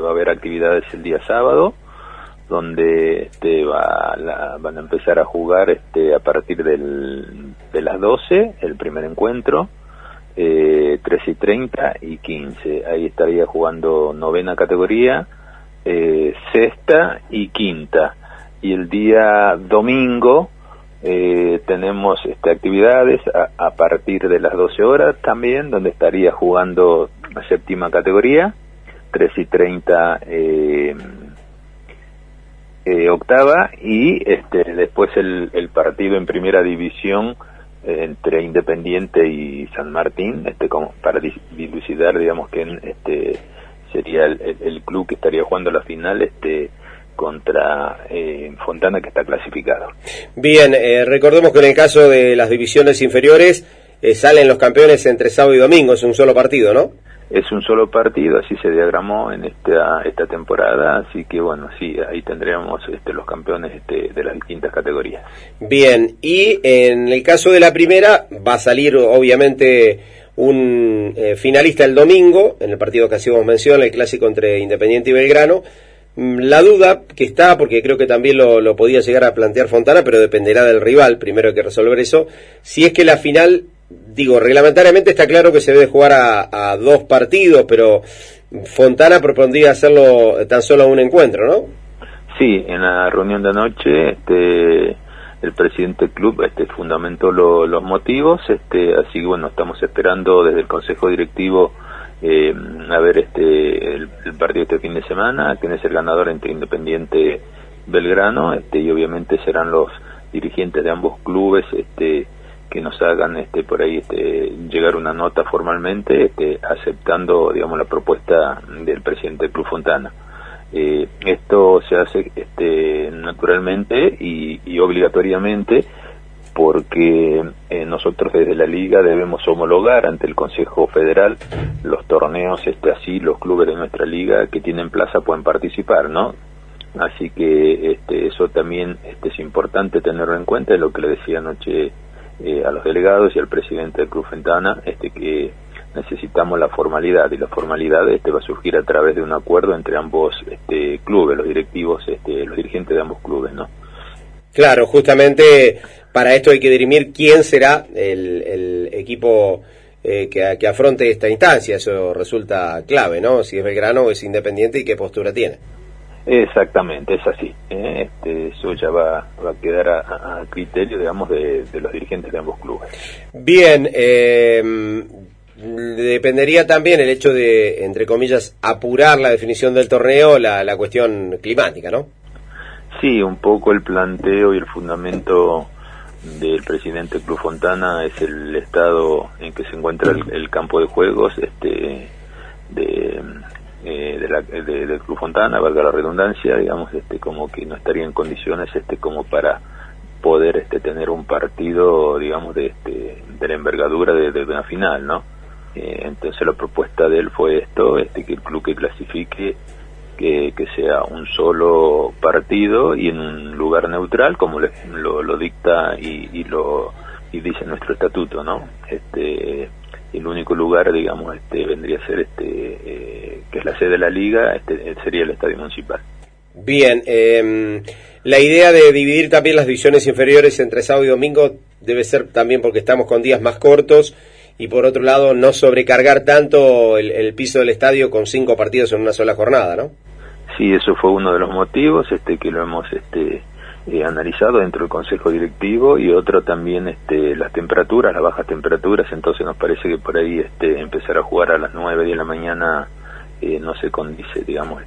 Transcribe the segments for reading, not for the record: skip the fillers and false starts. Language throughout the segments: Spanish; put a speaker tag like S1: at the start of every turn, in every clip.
S1: va a haber actividades el día sábado, donde van a empezar a jugar a partir de las 12, el primer encuentro, 13:30 y 15. Ahí estaría jugando novena categoría, sexta y quinta. Y el día domingo tenemos actividades a partir de las 12 horas también, donde estaría jugando la séptima categoría, 13:30 octava, y después el partido en primera división entre Independiente y San Martín, como para dilucidar, digamos, que sería el club que estaría jugando la final contra Fontana, que está clasificado.
S2: Bien, recordemos que en el caso de las divisiones inferiores salen los campeones entre sábado y domingo, es un solo partido, ¿no?
S1: Es un solo partido, así se diagramó en esta temporada, así que bueno, sí, ahí tendríamos los campeones de las distintas categorías.
S2: Bien, y en el caso de la primera va a salir obviamente un finalista el domingo, en el partido que hacíamos mención, el clásico entre Independiente y Belgrano. La duda que está, porque creo que también lo podía llegar a plantear Fontana, pero dependerá del rival, primero hay que resolver eso, si es que la final, reglamentariamente está claro que se debe jugar a 2 partidos, pero Fontana propondría hacerlo tan solo a un encuentro, ¿no?
S1: Sí, en la reunión de anoche el presidente del club fundamentó los motivos, así que bueno, estamos esperando desde el consejo directivo a ver el partido este fin de semana, quién es el ganador entre Independiente Belgrano, y obviamente serán los dirigentes de ambos clubes que nos hagan por ahí llegar una nota formalmente aceptando, digamos, la propuesta del presidente del Club Fontana. Esto se hace naturalmente y obligatoriamente porque nosotros desde la Liga debemos homologar ante el Consejo Federal los torneos, así los clubes de nuestra Liga que tienen plaza pueden participar, ¿no? Así que eso también es importante tenerlo en cuenta, es lo que le decía anoche a los delegados y al presidente del Club Fontana, que necesitamos la formalidad, y la formalidad va a surgir a través de un acuerdo entre ambos clubes, los directivos, los dirigentes de ambos clubes, ¿no?
S2: Claro, justamente para esto hay que dirimir quién será el equipo que afronte esta instancia. Eso resulta clave, ¿no? Si es Belgrano o es Independiente y qué postura tiene.
S1: Exactamente, es así. Eso ya va a quedar a criterio, digamos, de los dirigentes de ambos clubes.
S2: Bien, dependería también el hecho de, entre comillas, apurar la definición del torneo, la cuestión climática, ¿no?
S1: Sí, un poco el planteo y el fundamento del presidente del Club Fontana es el estado en que se encuentra el campo de juegos del Club Fontana, valga la redundancia, digamos, como que no estaría en condiciones como para poder tener un partido, digamos, de la envergadura de una final, ¿no? Entonces la propuesta de él fue que el club que clasifique que sea un solo partido y en un lugar neutral, como lo dicta y dice nuestro estatuto, ¿no? El único lugar, digamos, vendría a ser que es la sede de la liga, sería el estadio municipal.
S2: Bien, la idea de dividir también las divisiones inferiores entre sábado y domingo debe ser también porque estamos con días más cortos, y por otro lado no sobrecargar tanto el piso del estadio con 5 partidos en una sola jornada, ¿no?
S1: Sí, eso fue uno de los motivos que lo hemos analizado dentro del consejo directivo, y otro también las temperaturas, las bajas temperaturas. Entonces nos parece que por ahí empezar a jugar a las 9, 10 de la mañana no se condice, digamos,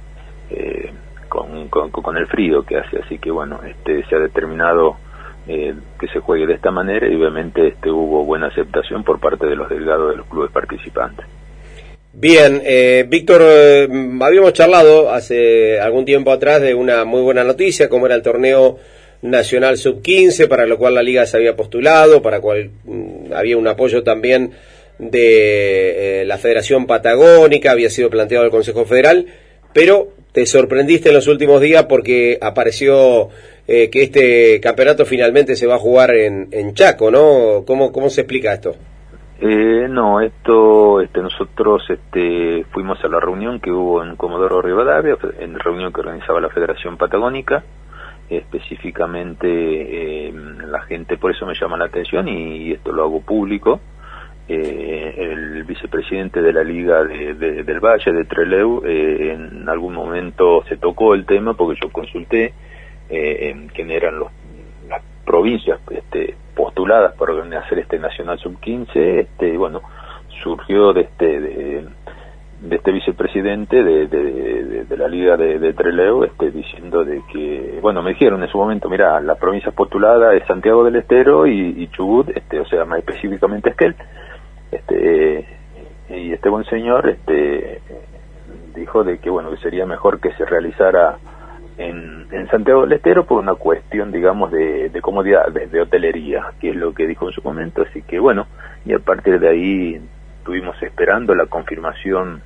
S1: con el frío que hace. Así que bueno, se ha determinado que se juegue de esta manera, y obviamente hubo buena aceptación por parte de los delegados de los clubes participantes.
S2: Bien, Víctor, habíamos charlado hace algún tiempo atrás de una muy buena noticia, como era el torneo nacional sub-15, para lo cual la liga se había postulado, para cual había un apoyo también de la Federación Patagónica, había sido planteado al Consejo Federal, pero te sorprendiste en los últimos días porque apareció que este campeonato finalmente se va a jugar en Chaco, ¿no? ¿Cómo se explica esto?
S1: No, nosotros fuimos a la reunión que hubo en Comodoro Rivadavia, en reunión que organizaba la Federación Patagónica, específicamente la gente, por eso me llama la atención y esto lo hago público. El vicepresidente de la Liga del Valle, de Trelew, en algún momento se tocó el tema porque yo consulté quién eran las provincias postuladas para hacer este Nacional Sub-15, bueno, surgió de este vicepresidente de la Liga de Trelew, diciendo de que, bueno, me dijeron en su momento, mira, las provincias postuladas es Santiago del Estero y Chubut, o sea, más específicamente Esquel, y este buen señor dijo de que, bueno, que sería mejor que se realizara en Santiago del Estero por una cuestión, digamos, de comodidad, de hotelería, que es lo que dijo en su momento. Así que bueno, y a partir de ahí estuvimos esperando la confirmación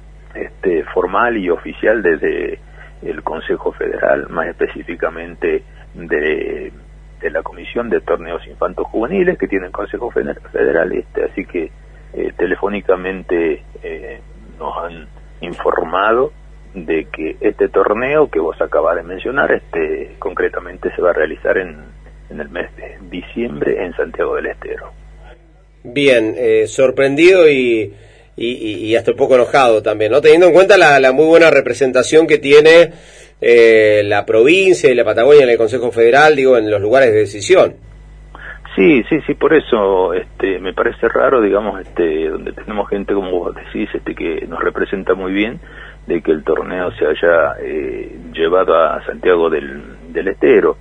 S1: formal y oficial desde el Consejo Federal, más específicamente de la Comisión de Torneos Infantos Juveniles que tiene el Consejo Federal, así que telefónicamente nos han informado de que este torneo que vos acabas de mencionar, concretamente se va a realizar en el mes de diciembre en Santiago del Estero.
S2: Bien, sorprendido y hasta un poco enojado también, ¿no? Teniendo en cuenta la muy buena representación que tiene la provincia y la Patagonia en el Consejo Federal, digo, en los lugares de decisión.
S1: Sí, por eso me parece raro, digamos, donde tenemos gente, como vos decís, que nos representa muy bien, de que el torneo se haya llevado a Santiago del Estero.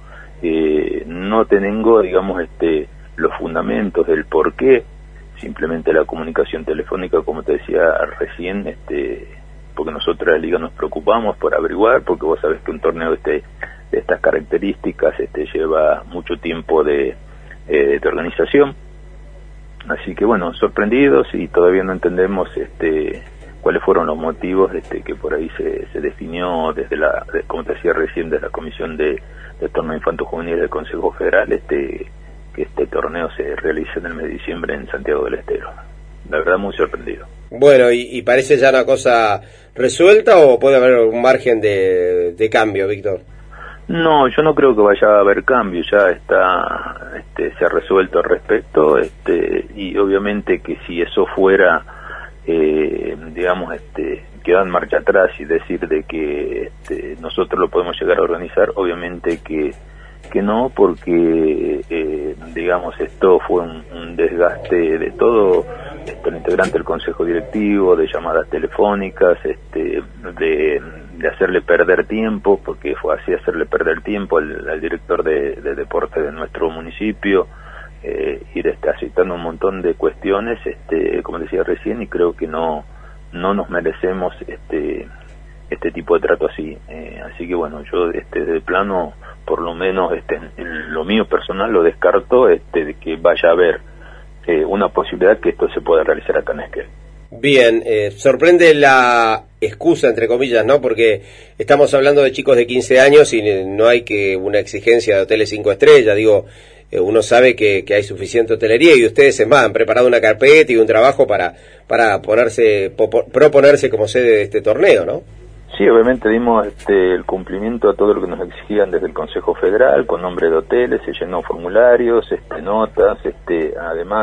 S1: No tengo, digamos, los fundamentos del por qué, simplemente la comunicación telefónica, como te decía recién, porque nosotros la Liga nos preocupamos por averiguar, porque vos sabés que un torneo de estas características lleva mucho tiempo de organización. Así que bueno, sorprendidos y todavía no entendemos cuáles fueron los motivos que por ahí se definió como te decía recién, desde la Comisión de Torneo Infanto Juvenil del Consejo Federal, que este torneo se realice en el mes de diciembre en Santiago del Estero. La verdad, muy sorprendido.
S2: Bueno, ¿y parece ya una cosa resuelta o puede haber un margen de cambio, Víctor?
S1: No, yo no creo que vaya a haber cambio, ya está, se ha resuelto al respecto, y obviamente que si eso fuera, digamos, quedar en marcha atrás y decir de que nosotros lo podemos llegar a organizar, obviamente que no, porque digamos, esto fue un desgaste de todo el integrante del consejo directivo, de llamadas telefónicas, de hacerle perder tiempo, porque fue así, hacerle perder tiempo al director de deporte de nuestro municipio, ir aceptando un montón de cuestiones, como decía recién, y creo que no nos merecemos este tipo de trato así. Así que bueno, yo de plano, por lo menos en lo mío personal, lo descarto, de que vaya a haber una posibilidad que esto se pueda realizar acá en Esquel.
S2: Bien, sorprende la excusa, entre comillas, ¿no? Porque estamos hablando de chicos de 15 años y no hay que una exigencia de hoteles 5 estrellas, digo, uno sabe que hay suficiente hotelería y ustedes han preparado una carpeta y un trabajo para proponerse como sede de este torneo, ¿no?
S1: Sí, obviamente dimos el cumplimiento a todo lo que nos exigían desde el Consejo Federal, con nombre de hoteles, se llenó formularios, notas, además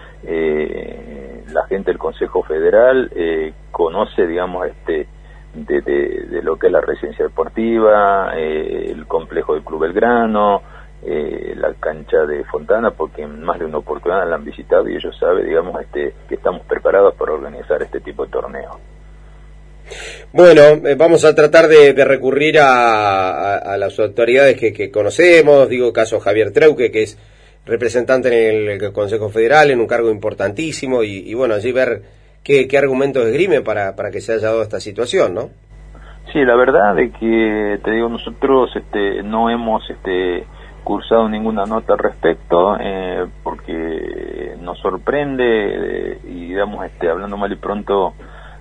S1: la gente del Consejo Federal conoce, digamos, de lo que es la residencia deportiva, el complejo del Club Belgrano, la cancha de Fontana, porque en más de una oportunidad la han visitado y ellos saben, digamos, que estamos preparados para organizar este tipo de torneo.
S2: Bueno, vamos a tratar de recurrir a las autoridades que conocemos, digo, caso Javier Treuque, que es representante en el Consejo Federal, en un cargo importantísimo, y bueno, allí ver qué argumentos esgrime para que se haya dado esta situación, ¿no?
S1: Sí, la verdad es que, te digo, nosotros no hemos cursado ninguna nota al respecto, porque nos sorprende, y digamos, hablando mal y pronto,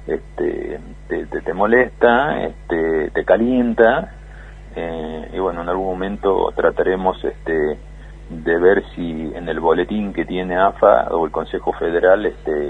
S1: te molesta, te calienta, y bueno, en algún momento trataremos de ver si en el boletín que tiene AFA o el Consejo Federal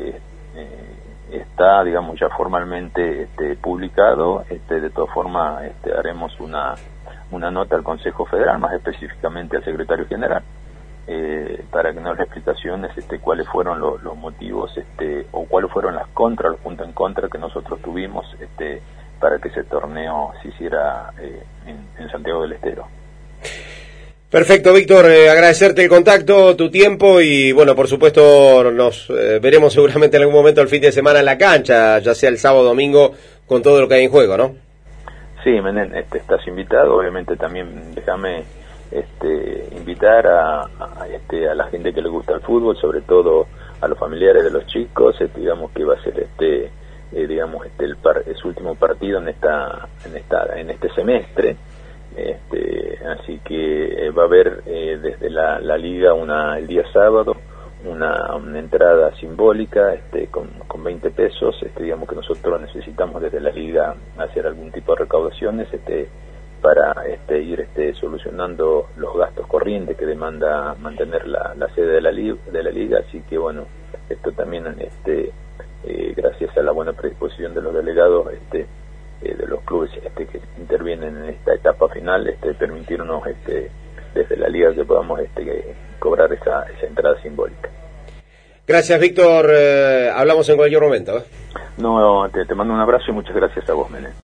S1: está, digamos, ya formalmente publicado. De todas formas haremos una nota al Consejo Federal, más específicamente al Secretario General, para que nos dé explicaciones cuáles fueron los motivos o cuáles fueron las contras, los puntos en contra que nosotros tuvimos para que ese torneo se hiciera en Santiago del Estero.
S2: Perfecto, Víctor, agradecerte el contacto, tu tiempo y bueno, por supuesto nos veremos seguramente en algún momento el fin de semana en la cancha, ya sea el sábado o domingo, con todo lo que hay en juego, ¿no?
S1: Sí, Menem, estás invitado. Obviamente también déjame invitar a la gente que le gusta el fútbol, sobre todo a los familiares de los chicos. Digamos que va a ser su último partido en este semestre. Así que va a haber desde la liga el día sábado una entrada simbólica con 20 pesos. Digamos que nosotros necesitamos desde la liga hacer algún tipo de recaudaciones para ir solucionando los gastos corrientes que demanda mantener la sede de la liga. Así que bueno, esto también gracias a la buena predisposición de los delegados de los clubes que intervienen en esta etapa final, permitirnos desde la liga que podamos cobrar esa entrada simbólica.
S2: Gracias, Víctor, hablamos en cualquier momento.
S1: No, te mando un abrazo y muchas gracias a vos, Menem.